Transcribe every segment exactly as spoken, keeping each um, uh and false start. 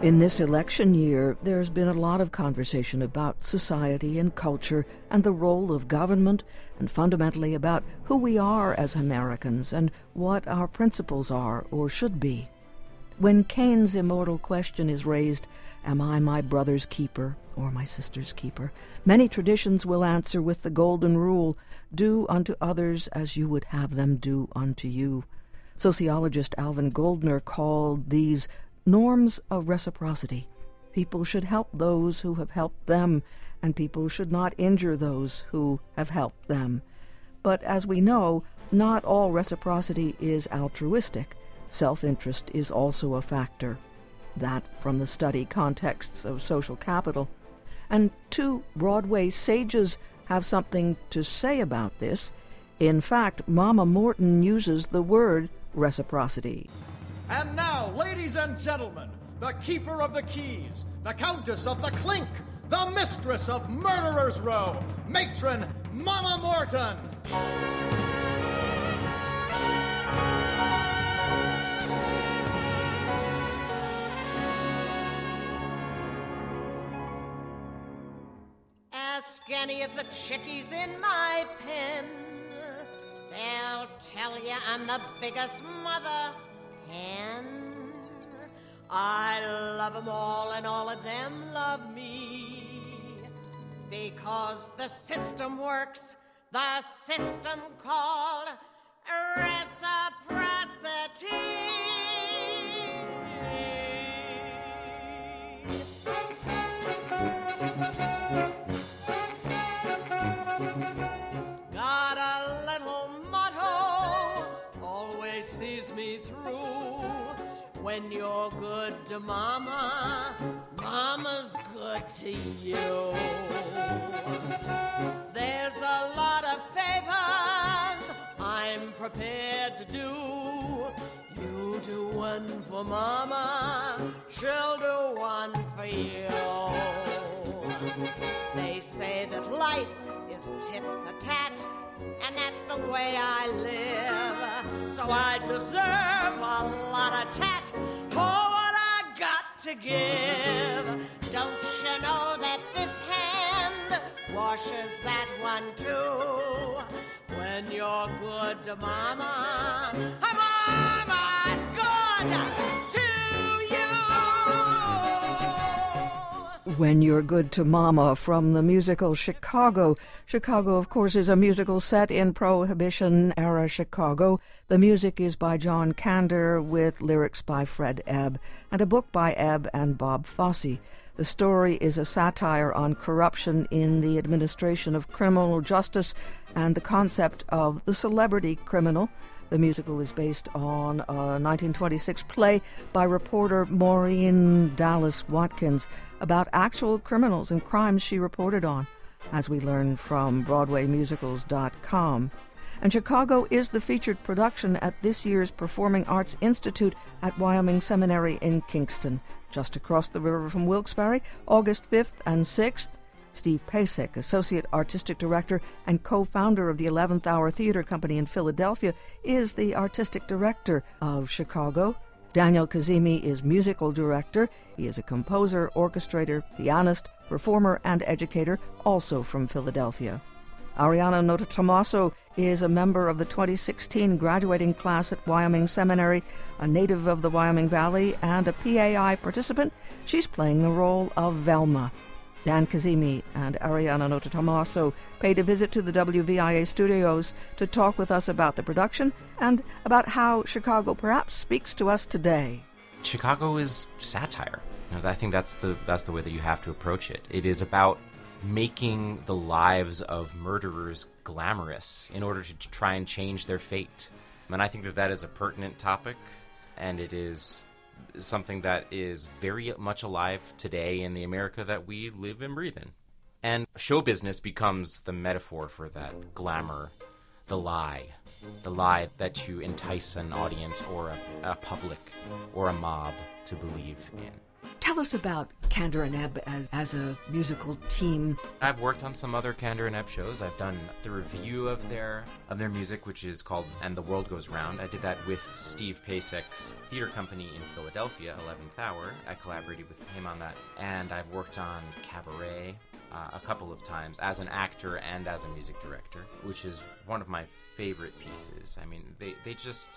In this election year, there's been a lot of conversation about society and culture and the role of government, and fundamentally about who we are as Americans and what our principles are or should be. When Cain's immortal question is raised, am I my brother's keeper or my sister's keeper? Many traditions will answer with the golden rule, do unto others as you would have them do unto you. Sociologist Alvin Goldner called these norms of reciprocity. People should help those who have helped them, and people should not injure those who have helped them. But as we know, not all reciprocity is altruistic. Self-interest is also a factor. That from the study contexts of social capital. And two Broadway sages have something to say about this. In fact, Mama Morton uses the word reciprocity. And now, ladies and gentlemen, the keeper of the keys, the countess of the clink, the mistress of Murderers Row, matron Mama Morton. Ask any of the chickies in my pen. They'll tell you I'm the biggest mother hen. I love them all and all of them love me. Because the system works, the system called reciprocity. Got a little motto, always sees me through. When you're good to Mama, Mama's good to you. There's a lot of favors I'm prepared to do. You do one for Mama, she'll do one for you. They say that life is tit for tat, and that's the way I live. So I deserve a lot of tat for what I got to give. Don't you know that this hand washes that one too? When you're good to Mama, Mama's good to When You're Good to Mama from the musical Chicago. Chicago, of course, is a musical set in Prohibition-era Chicago. The music is by John Kander with lyrics by Fred Ebb and a book by Ebb and Bob Fosse. The story is a satire on corruption in the administration of criminal justice and the concept of the celebrity criminal. The musical is based on a nineteen twenty-six play by reporter Maureen Dallas Watkins about actual criminals and crimes she reported on, as we learn from Broadway Musicals dot com. And Chicago is the featured production at this year's Performing Arts Institute at Wyoming Seminary in Kingston, just across the river from Wilkes-Barre, August fifth and sixth. Steve Pasek, Associate Artistic Director and co-founder of the eleventh Hour Theater Company in Philadelphia, is the Artistic Director of Chicago. Daniel Kazemi is Musical Director. He is a composer, orchestrator, pianist, performer, and educator, also from Philadelphia. Ariana Nototomaso is a member of the twenty sixteen graduating class at Wyoming Seminary, a native of the Wyoming Valley, and a P A I participant. She's playing the role of Velma. Dan Kazemi and Ariana Nototomaso paid a visit to the W V I A studios to talk with us about the production and about how Chicago perhaps speaks to us today. Chicago is satire. You know, I think that's the that's the way that you have to approach it. It is about making the lives of murderers glamorous in order to try and change their fate. And I think that that is a pertinent topic, and it is something that is very much alive today in the America that we live and breathe in. And show business becomes the metaphor for that glamour, the lie, the lie that you entice an audience or a, a public or a mob to believe in. Tell us about Kander and Ebb as, as a musical team. I've worked on some other Kander and Ebb shows. I've done the review of their of their music, which is called And the World Goes Round. I did that with Steve Pasek's theater company in Philadelphia, eleventh Hour. I collaborated with him on that. And I've worked on Cabaret uh, a couple of times as an actor and as a music director, which is one of my favorite pieces. I mean, they, they just...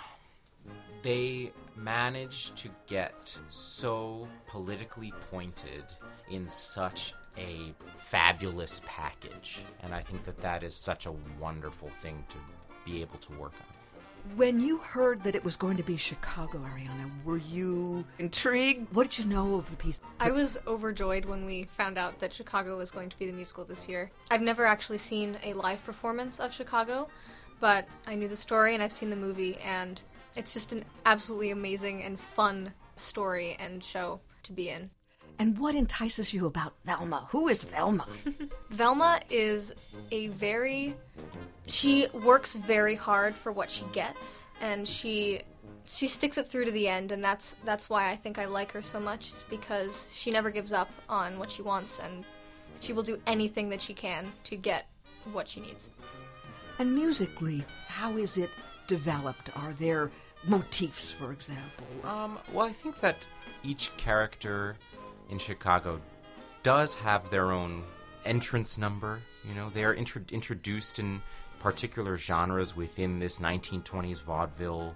They managed to get so politically pointed in such a fabulous package. And I think that that is such a wonderful thing to be able to work on. When you heard that it was going to be Chicago, Ariana, were you intrigued? What did you know of the piece? I was overjoyed when we found out that Chicago was going to be the musical this year. I've never actually seen a live performance of Chicago, but I knew the story and I've seen the movie, and it's just an absolutely amazing and fun story and show to be in. And what entices you about Velma? Who is Velma? Velma is a very... She works very hard for what she gets, and she she sticks it through to the end, and that's that's why I think I like her so much, is because she never gives up on what she wants, and she will do anything that she can to get what she needs. And musically, how is it developed? Are there motifs, for example? Um, well, I think that each character in Chicago does have their own entrance number. You know, they are intro- introduced in particular genres within this nineteen twenties vaudeville,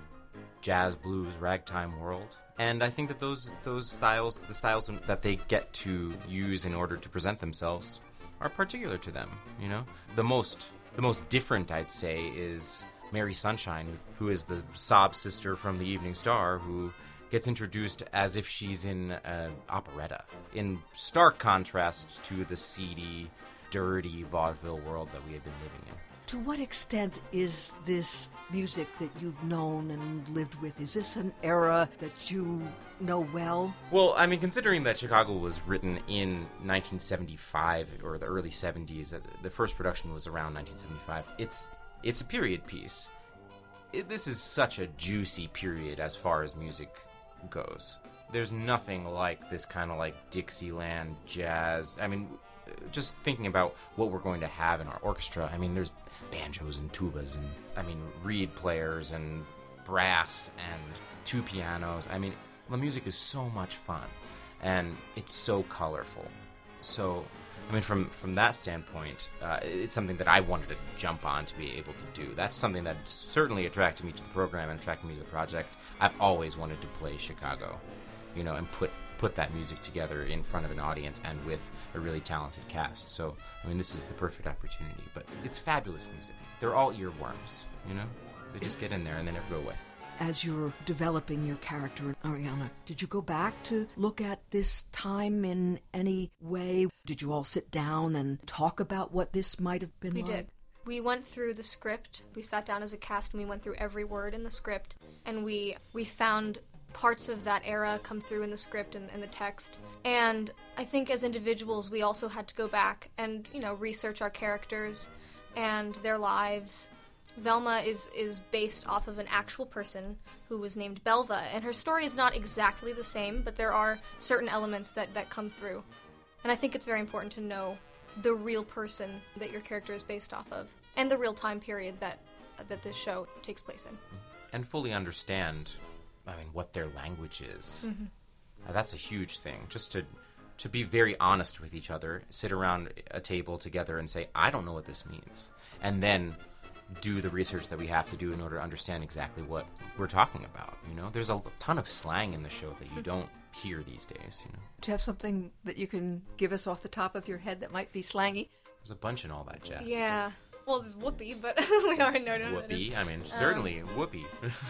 jazz, blues, ragtime world. And I think that those those styles, the styles that they get to use in order to present themselves, are particular to them. You know, the most the most different, I'd say, is Mary Sunshine, who is the sob sister from the Evening Star, who gets introduced as if she's in an operetta, in stark contrast to the seedy, dirty vaudeville world that we had been living in. To what extent is this music that you've known and lived with, is this an era that you know well? Well, I mean, considering that Chicago was written in nineteen seventy-five, or the early seventies, the first production was around nineteen seventy-five, it's it's a period piece. It, this is such a juicy period as far as music goes. There's nothing like this kind of like Dixieland jazz. I mean, just thinking about what we're going to have in our orchestra, I mean, there's banjos and tubas and, I mean, reed players and brass and two pianos. I mean, the music is so much fun and it's so colorful. So, I mean, from, from that standpoint, uh, it's something that I wanted to jump on to be able to do. That's something that certainly attracted me to the program and attracted me to the project. I've always wanted to play Chicago, you know, and put put that music together in front of an audience and with a really talented cast. So, I mean, this is the perfect opportunity. But it's fabulous music. They're all earworms, you know? They just get in there and they never go away. As you're developing your character, Ariana, did you go back to look at this time in any way? Did you all sit down and talk about what this might have been We like? did. We went through the script. We sat down as a cast and we went through every word in the script. And we we found parts of that era come through in the script and, and the text. And I think as individuals, we also had to go back and, you know, research our characters and their lives. Velma is, is based off of an actual person who was named Belva, and her story is not exactly the same, but there are certain elements that, that come through. And I think it's very important to know the real person that your character is based off of, and the real time period that that this show takes place in. And fully understand, I mean, what their language is. Mm-hmm. Uh, that's a huge thing. Just to to be very honest with each other, sit around a table together and say, I don't know what this means. And then do the research that we have to do in order to understand exactly what we're talking about. You know, there's a ton of slang in the show that you don't hear these days, you know. Do you have something that you can give us off the top of your head that might be slangy? There's a bunch in all that jazz. Yeah. Well, there's whoopee, but we already know what it Whoopee, is. I mean, certainly um, whoopee.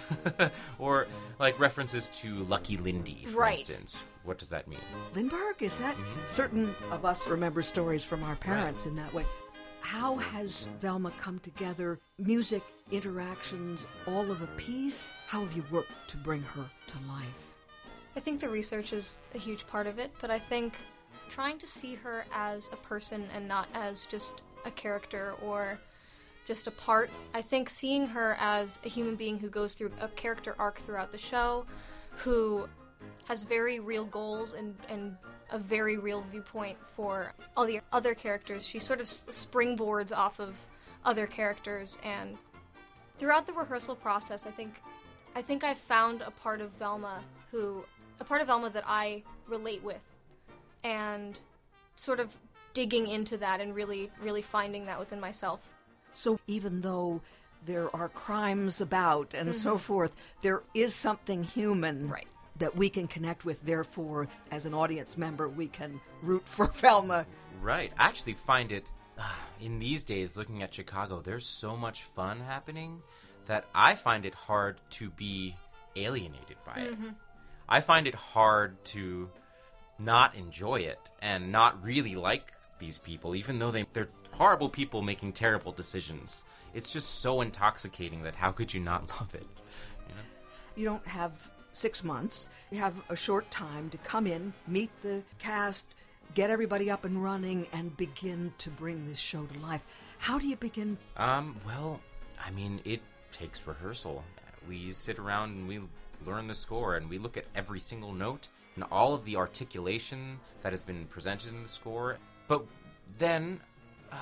Or, like, references to Lucky Lindy, for Right. instance. What does that mean? Lindbergh, is that? Mm-hmm. Certain of us remember stories from our parents in that way. How has Velma come together? Music, interactions, all of a piece? How have you worked to bring her to life? I think the research is a huge part of it, but I think trying to see her as a person and not as just a character or just a part. I think seeing her as a human being who goes through a character arc throughout the show, who has very real goals and, and a very real viewpoint for all the other characters. She sort of springboards off of other characters, and throughout the rehearsal process, I think I think I've found a part of Velma who a part of Velma that I relate with, and sort of digging into that and really really finding that within myself. So even though there are crimes about and mm-hmm. so forth, there is something human right. that we can connect with. Therefore, as an audience member, we can root for Velma. Right. I actually find it, uh, in these days, looking at Chicago, there's so much fun happening that I find it hard to be alienated by mm-hmm. it. I find it hard to not enjoy it and not really like these people, even though they, they're horrible people making terrible decisions. It's just so intoxicating that how could you not love it? You know? You don't have six months. You have a short time to come in, meet the cast, get everybody up and running, and begin to bring this show to life. How do you begin? Um, well, I mean, it takes rehearsal. We sit around and we learn the score, and we look at every single note and all of the articulation that has been presented in the score. But then uh,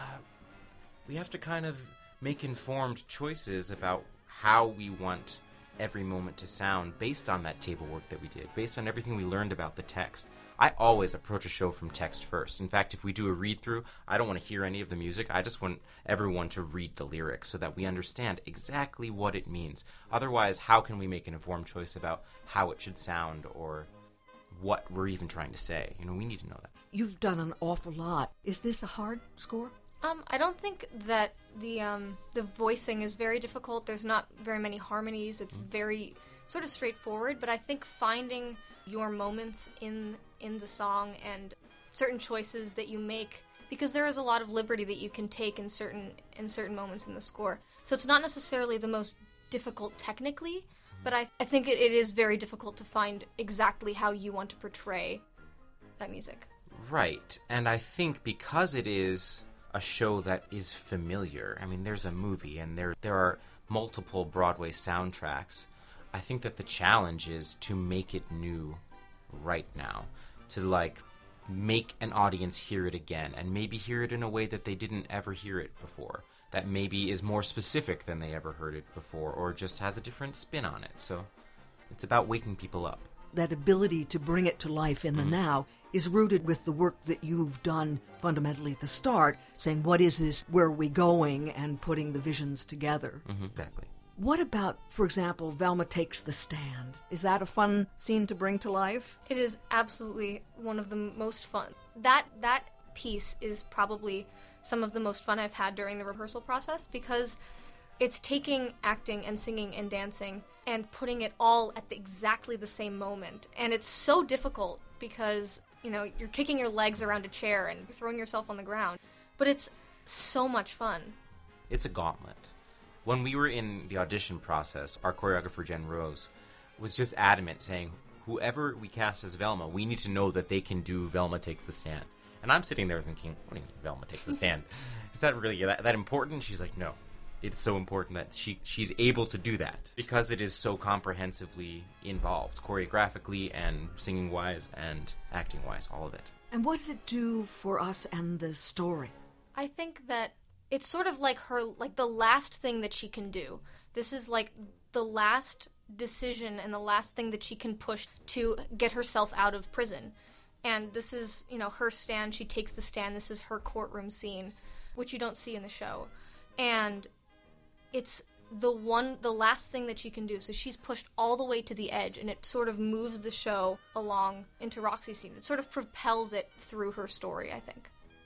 we have to kind of make informed choices about how we want every moment to sound based on that table work that we did, based on everything we learned about the text. I always approach a show from text first. In fact, if we do a read-through, I don't want to hear any of the music. I just want everyone to read the lyrics so that we understand exactly what it means. Otherwise, how can we make an informed choice about how it should sound or what we're even trying to say? You know, we need to know that. You've done an awful lot. Is this a hard score? Um, I don't think that the um, the voicing is very difficult. There's not very many harmonies. It's mm. very sort of straightforward. But I think finding your moments in in the song and certain choices that you make, because there is a lot of liberty that you can take in certain in certain moments in the score. So it's not necessarily the most difficult technically, but I, I think it, it is very difficult to find exactly how you want to portray that music. Right. And I think because it is a show that is familiar. I mean, there's a movie, and there there are multiple Broadway soundtracks. I think that the challenge is to make it new right now, to, like, make an audience hear it again, and maybe hear it in a way that they didn't ever hear it before, that maybe is more specific than they ever heard it before, or just has a different spin on it. So it's about waking people up. That ability to bring it to life in the mm-hmm. now is rooted with the work that you've done fundamentally at the start, saying, what is this, where are we going, and putting the visions together. Mm-hmm. Exactly. What about, for example, Velma Takes the Stand? Is that a fun scene to bring to life? It is absolutely one of the most fun. That that piece is probably some of the most fun I've had during the rehearsal process, because it's taking acting and singing and dancing and putting it all at the, exactly the same moment. And it's so difficult because, you know, you're kicking your legs around a chair and throwing yourself on the ground. But it's so much fun. It's a gauntlet. When we were in the audition process, our choreographer, Jen Rose, was just adamant, saying, whoever we cast as Velma, we need to know that they can do Velma Takes the Stand. And I'm sitting there thinking, what do you mean, Velma Takes the Stand? Is that really that, that important? She's like, no. It's so important that she she's able to do that because it is so comprehensively involved, choreographically and singing-wise and acting-wise, all of it. And what does it do for us and the story? I think that it's sort of like her, like the last thing that she can do. This is like the last decision and the last thing that she can push to get herself out of prison. And this is, you know, her stand. She takes the stand. This is her courtroom scene, which you don't see in the show. And it's the one, the last thing that she can do. So she's pushed all the way to the edge, and it sort of moves the show along into Roxy's scene. It sort of propels it through her story, I think.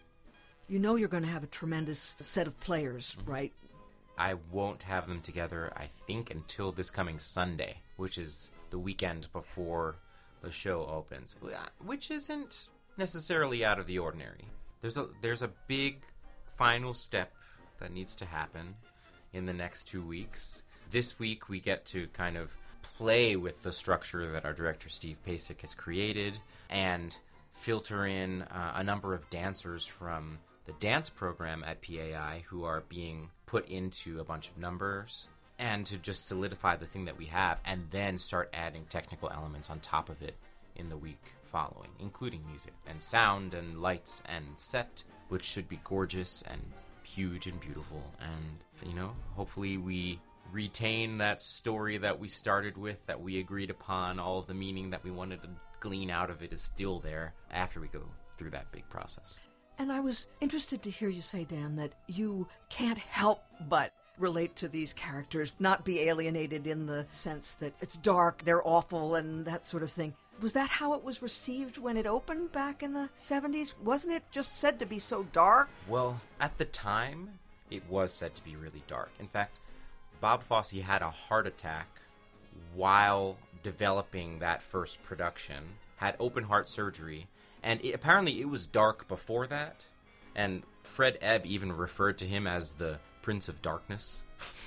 You know you're going to have a tremendous set of players, mm-hmm. right? I won't have them together, I think, until this coming Sunday, which is the weekend before the show opens, which isn't necessarily out of the ordinary. There's a there's a big final step that needs to happen in the next two weeks. This week we get to kind of play with the structure that our director Steve Pasek has created and filter in uh, a number of dancers from the dance program at P A I who are being put into a bunch of numbers, and to just solidify the thing that we have and then start adding technical elements on top of it in the week following, including music and sound and lights and set, which should be gorgeous and huge and beautiful. And, you know, hopefully we retain that story that we started with, that we agreed upon. All of the meaning that we wanted to glean out of it is still there after we go through that big process. And I was interested to hear you say, Dan, that you can't help but relate to these characters, not be alienated in the sense that it's dark, they're awful, and that sort of thing. Was that how it was received when it opened back in the seventies? Wasn't it just said to be so dark? Well, at the time, it was said to be really dark. In fact, Bob Fosse had a heart attack while developing that first production, had open heart surgery, and it, apparently it was dark before that, and Fred Ebb even referred to him as the Prince of Darkness.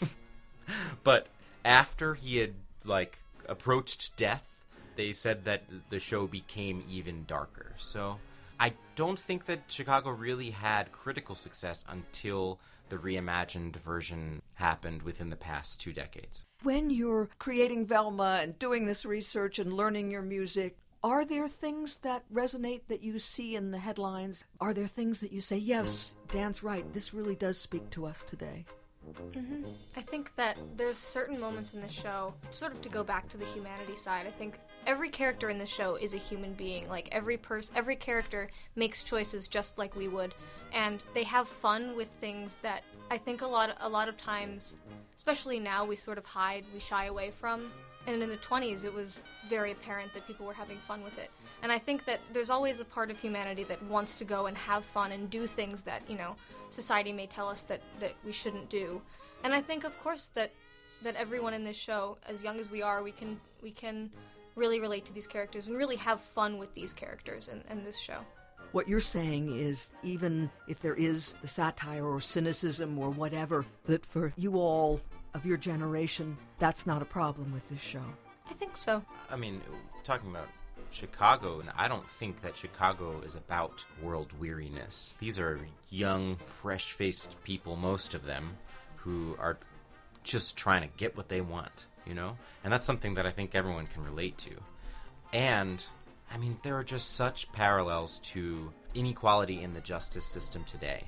But after he had, like, approached death, they said that the show became even darker. So I don't think that Chicago really had critical success until the reimagined version happened within the past two decades. When you're creating Velma and doing this research and learning your music, are there things that resonate that you see in the headlines? Are there things that you say, yes, Dan's right, this really does speak to us today? Mm-hmm. I think that there's certain moments in the show, sort of to go back to the humanity side, I think every character in the show is a human being. Like, every person, every character makes choices just like we would, and they have fun with things that I think a lot, a lot of times, especially now, we sort of hide, we shy away from. And in the twenties, it was very apparent that people were having fun with it. And I think that there's always a part of humanity that wants to go and have fun and do things that, you know, society may tell us that, that we shouldn't do. And I think, of course, that that everyone in this show, as young as we are, we can we can really relate to these characters and really have fun with these characters in, in this show. What you're saying is, even if there is the satire or cynicism or whatever, that for you all of your generation, that's not a problem with this show. I think so. I mean, talking about Chicago, and I don't think that Chicago is about world weariness. These are young, fresh-faced people, most of them, who are just trying to get what they want, you know? And that's something that I think everyone can relate to. And, I mean, there are just such parallels to inequality in the justice system today,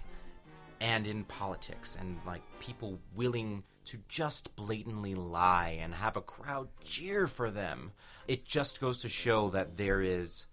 and in politics, and, like, people willing to just blatantly lie and have a crowd cheer for them. It just goes to show that there is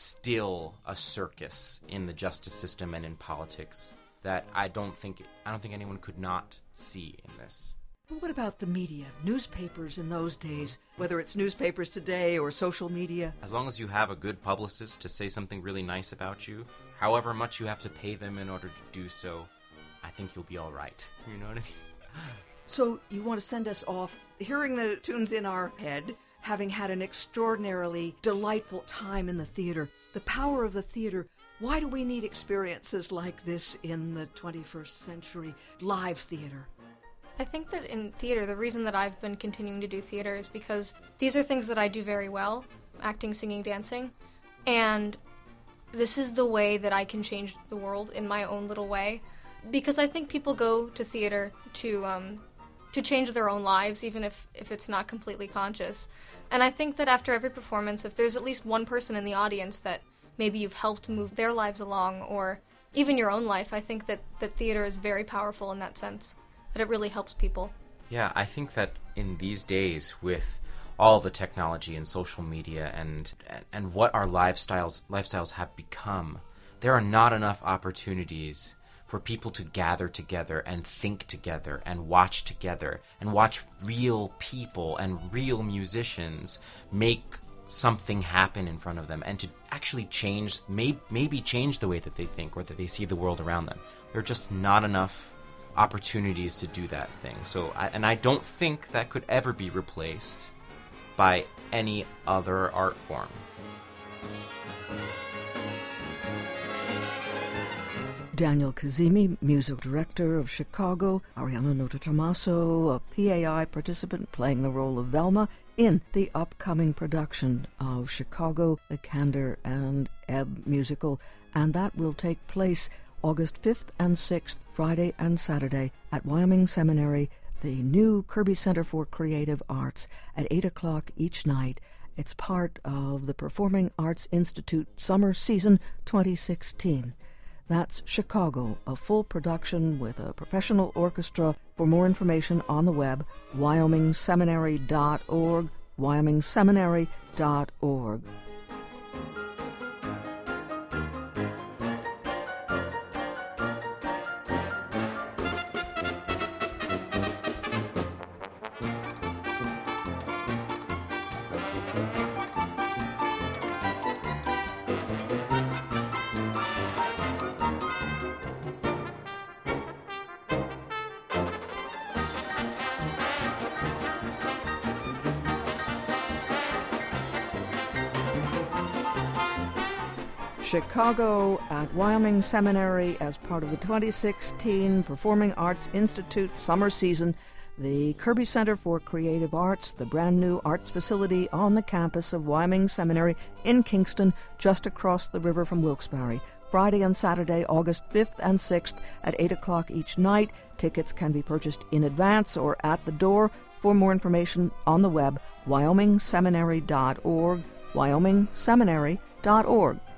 still a circus in the justice system and in politics that I don't think I don't think anyone could not see in this. What about the media? Newspapers in those days, whether it's newspapers today or social media? As long as you have a good publicist to say something really nice about you, however much you have to pay them in order to do so, I think you'll be all right. You know what I mean? So you want to send us off, hearing the tunes in our head, having had an extraordinarily delightful time in the theater. The power of the theater. Why do we need experiences like this in the twenty-first century? Live theater. I think that in theater, the reason that I've been continuing to do theater is because these are things that I do very well, acting, singing, dancing, and this is the way that I can change the world in my own little way. Because I think people go to theater to um, to change their own lives, even if, if it's not completely conscious. And I think that after every performance, if there's at least one person in the audience that maybe you've helped move their lives along, or even your own life, I think that, that theater is very powerful in that sense, that it really helps people. Yeah, I think that in these days, with all the technology and social media and and what our lifestyles lifestyles have become, there are not enough opportunities for people to gather together and think together and watch together and watch real people and real musicians make something happen in front of them and to actually change, may, maybe change the way that they think or that they see the world around them. There are just not enough opportunities to do that thing. So, I, and I don't think that could ever be replaced by any other art form. Daniel Cazimi, music director of Chicago, Ariana Notaramaso, a P A I participant playing the role of Velma in the upcoming production of Chicago, the Kander and Ebb musical, and that will take place August fifth and sixth, Friday and Saturday, at Wyoming Seminary, the new Kirby Center for Creative Arts, at eight o'clock each night. It's part of the Performing Arts Institute Summer Season twenty sixteen. That's Chicago, a full production with a professional orchestra. For more information on the web, wyoming seminary dot org, wyoming seminary dot org. Chicago at Wyoming Seminary as part of the twenty sixteen Performing Arts Institute Summer Season. The Kirby Center for Creative Arts, the brand new arts facility on the campus of Wyoming Seminary in Kingston, just across the river from Wilkes-Barre. Friday and Saturday, August fifth and sixth at eight o'clock each night. Tickets can be purchased in advance or at the door. For more information on the web, wyoming seminary dot org, wyoming seminary dot org.